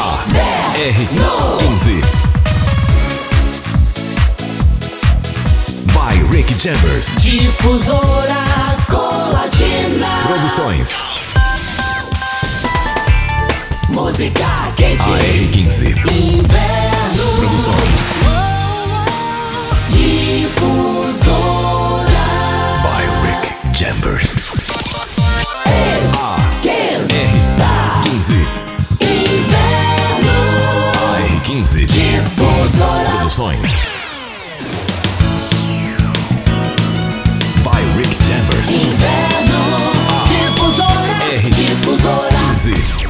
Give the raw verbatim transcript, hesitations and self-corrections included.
A R quinze. By Rick Chambers. Difusora Colatina. Produções. Música quente. A R quinze. Inverno. Produções. Difusora. By Rick Chambers. Esquenta. quinze. Inverno. A R quinze. Difusora. Produções. By Rick Chambers. Inverno. Difusora. R Difusora. quinze.